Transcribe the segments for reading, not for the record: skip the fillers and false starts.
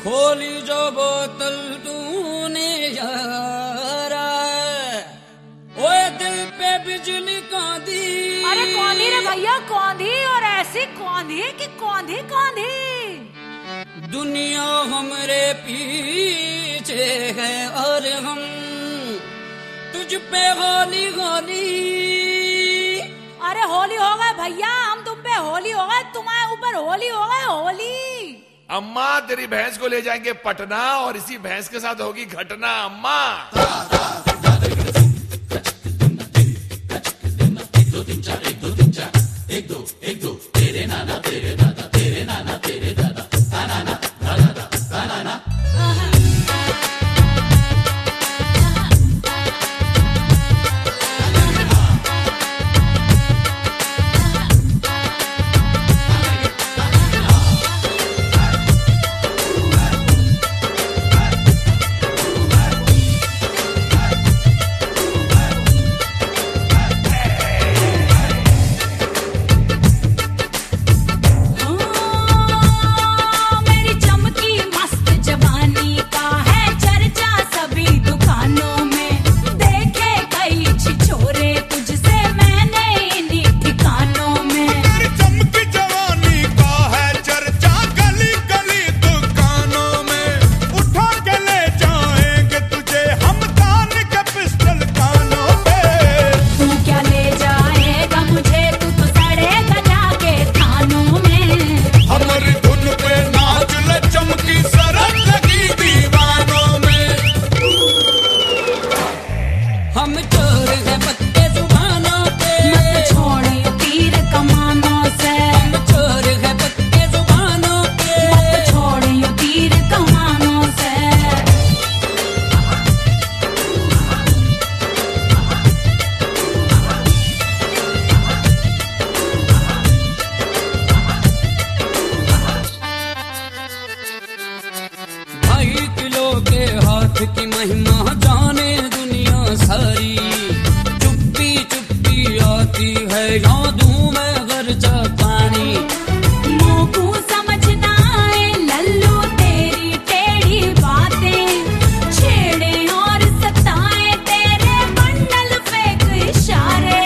खोली जो बोतल तूने यारा, ओए दिल पे बिजली कौंधी। अरे कौंधी रे भैया, कौंधी, और ऐसी कौंधी कि कौंधी कौंधी। दुनिया हमरे पीछे है और हम तुझ पे होली होली। अरे होली हो गए भैया, हम तुम पे होली हो गए, तुम्हारे ऊपर होली हो गए, होली। अम्मा तेरी भैंस को ले जाएंगे पटना और इसी भैंस के साथ होगी घटना। अम्मा एक दो तेरे नाना तेरे दादा, तेरे नाना तेरे दादा, तानाना तानाना तानाना। की महिमा जाने दुनिया सारी, चुप्पी चुप्पी आती है यादों में गर्जा पानी। मोकू समझना है लल्लू तेरी टेढ़ी बातें, छेड़े और सताए तेरे बंडल फेंक इशारे।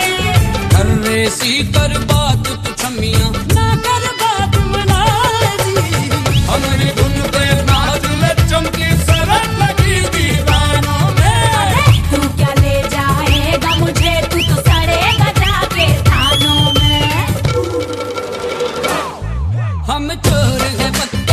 सी कर बात तू छमिया ना कर बात मना दी, हमारी धुन पे नाच ले चमकी सरक लगी दीवानों में। तू क्या ले जाएगा मुझे, तू तो सड़ेगा जाके थानों में। हम चोर हैं